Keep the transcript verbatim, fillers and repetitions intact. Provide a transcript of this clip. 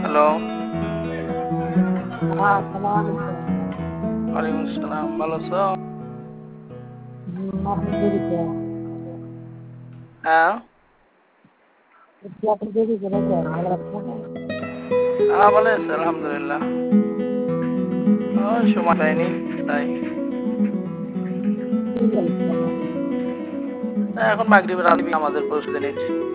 Hello. হ্যাঁ, আসসালামু আলাইকুম। ওয়ালাইকুম আসসালাম। ভালো আছো? হুম, আপনি দেরিতে হ্যাঁ? একটু আপনি দেরিতে রেখেন, ভালো আছেন? হ্যাঁ, ভালো আছি আলহামদুলিল্লাহ। ওই সময় পাইনি তাই। কি বলছেন? এখন মাগরিবের আজান আমাদের প্রতিদিনের।